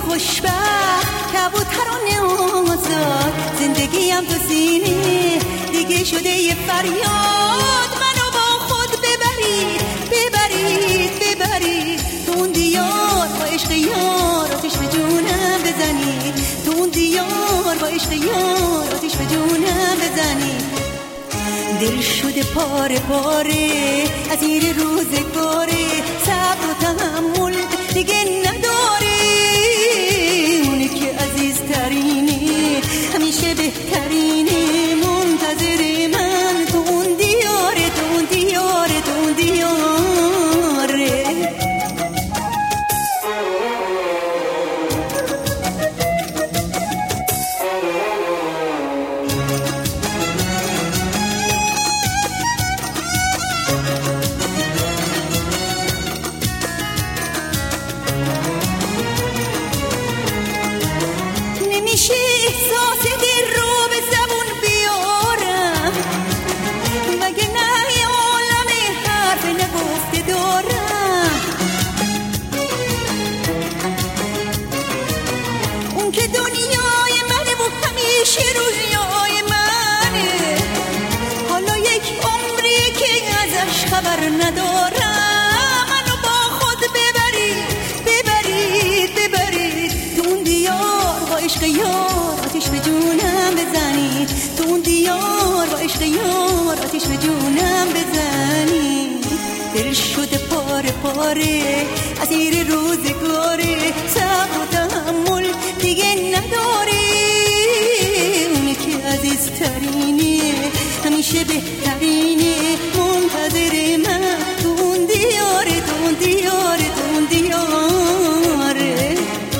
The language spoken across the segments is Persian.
خوشبخت کبوتران آزاد زندگیم تو سینه دیگه شده یه فریاد منو با خود ببرید ببرید ببرید تو اون دیار با عشق یار آتیش به جونم بزنید تو اون دیار با عشق یار آتیش به جونم بزنید دل شده پاره پاره از این روزگاره صبر و تحمل دیگه نداره اونی که عزیزترینه همیشه بهترینه منتظر من تو اون دیاره تو اون دیاره تو اون دیاره نمیشه احساس دل رو به زبون بیارم مگه نه یه عالم حرف نگفته دارم اون که دنیای منه و همیشه رویای منه حالا یک عمریه که ازش خبر ندارم منو با خود ببرید ببرید ببرید تو اون دیار با عشق یار آتیش به جونم بزنید تو اون دیار با عشق یار آتیش به جونم بزنید دل شده پاره پاره از این روزگاره صبر و تحمل دیگه نداره اونی که عزیزترینه همیشه بهترینه منتظر من تو اون دیاره تو اون دیاره تو اون دیاره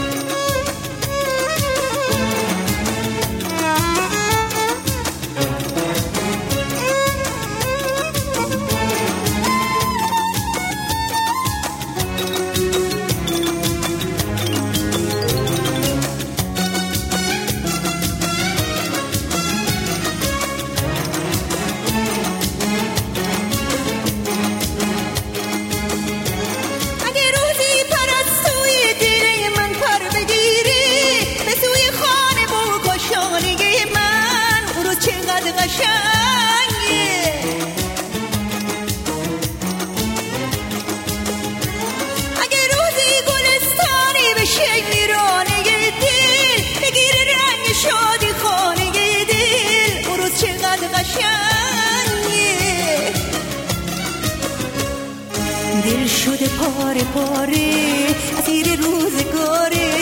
اگه روزی گلستانی بشه ویرانه دل بگیره رنگ شادی خانه دل اون روز چقدر قشنگه دل شده پاره پاره از این روزگاره